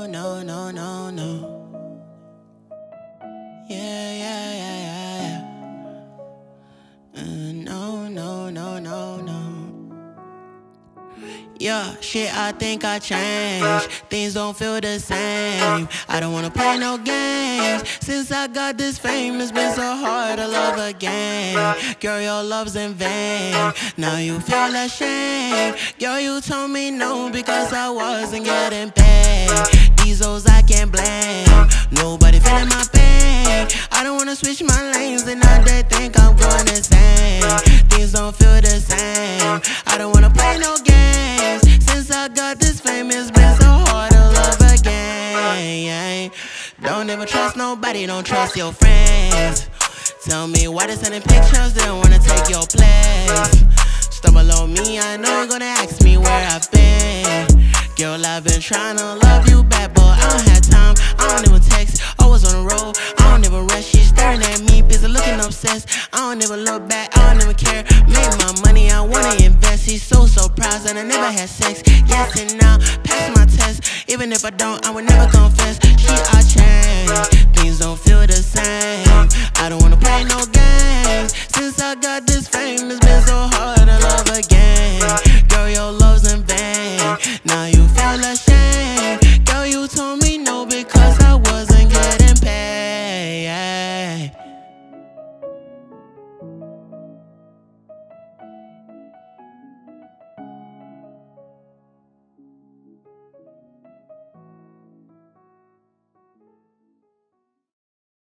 no, no, no, no. Yeah, yeah, yeah, yeah, yeah. No, no, no, no, no. Yeah, shit, I think I changed. Things don't feel the same. I don't wanna play no games. Since I got this fame, it's been so hard to love again. Girl, your love's in vain. Now you feel ashamed. Girl, you told me no because I wasn't getting paid. These hoes I can't blame. Nobody feeling my pain. I don't wanna switch my lanes and now they think I'm going insane. Things don't feel the same. I don't wanna play no games. Since I got this fame, it's been so hard to love again. Don't ever trust nobody, don't trust your friends. Tell me why they sending pictures, they don't wanna take your place. Stumble on me, I know you're gonna ask me where I've been. Girl, I've been trying to love you back, but I don't have time, I don't even text. Always on the road, I don't even rush. She's staring at me, busy looking obsessed. I don't ever look back, I don't even care. Make my money, I wanna invest. He's so proud that I never had sex. Yes and now, pass my test. Even if I don't, I would never confess. I changed, things don't feel the same. I don't wanna play no games. Since I got this